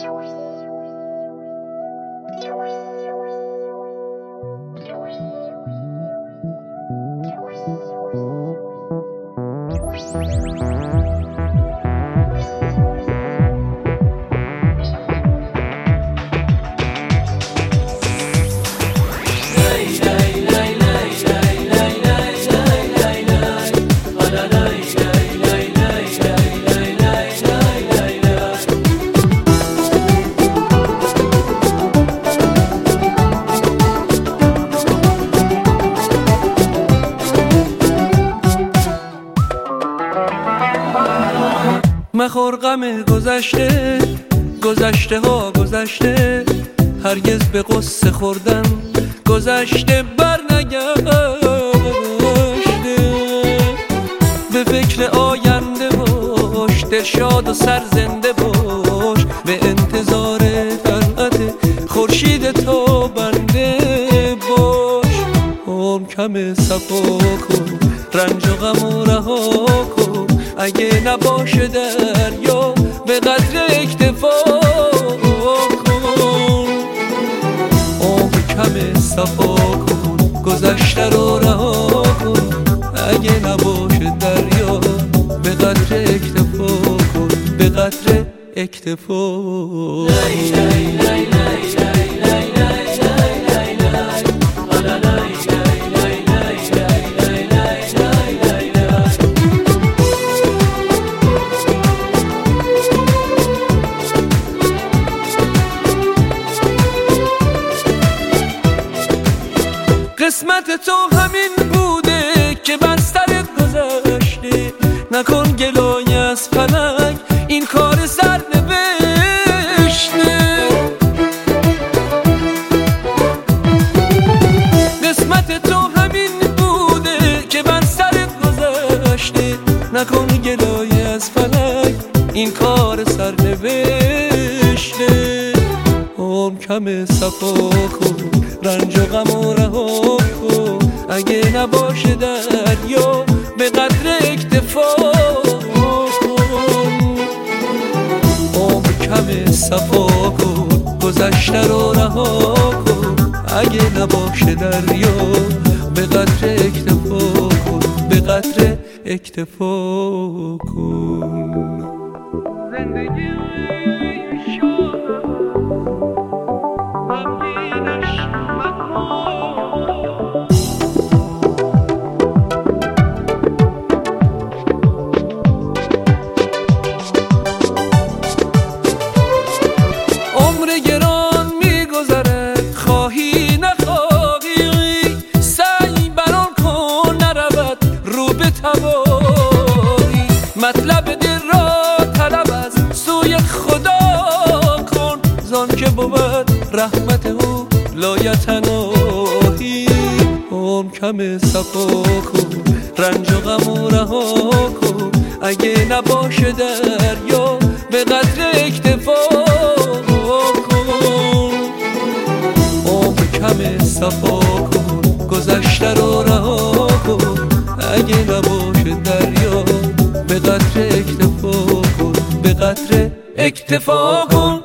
مخور غم گذشته، گذشته ها گذشته، هرگز به قصه خوردن گذشته بر نگشته. به فکر آینده باش، دلشاد و سرزنده باش، به انتظار طلعت خورشید تابنده باش. عمر کم صفا کن، رنج و غم و رها کن، اگه نباشه دریا به قدر اکتفا کن. عمر کم صفا کن، گذشته رو رها کن، اگه نباشه دریا به قدر اکتفا کن، به قدر اکتفا. قسمت تو همین بوده که بر سرت گذشته، نکن گلای از فلک، این کار سر نوشته. قسمت تو همین بوده که بر سرت گذشته، نکن گلای از فلک، این کار سر نوشته. عمر کم صفا کن، رنج و غم و رها کن، اگه نباشه دریا به قدر اکتفا کن. عمر کم صفا کن، گذشته رو رها کن، اگه نباشه دریا به قدر اکتفا کن، به قدر اکتفا کن. زندگی گران میگذره، خواهی نخواهی، سعی بران کن نرود رو به تباهی. مطلب دل را طلب از سوی خدا کن، زان که بود رحمت او لایتناهی. عمر کم صفا کن، رنج و غم و رها کن، اگه نباشه دریا به قدر اکتفا کم صفا کن، گذشته رو رها کن، اگه نباشه دریا به قدر اکتفا کن، به قدر اکتفا کن.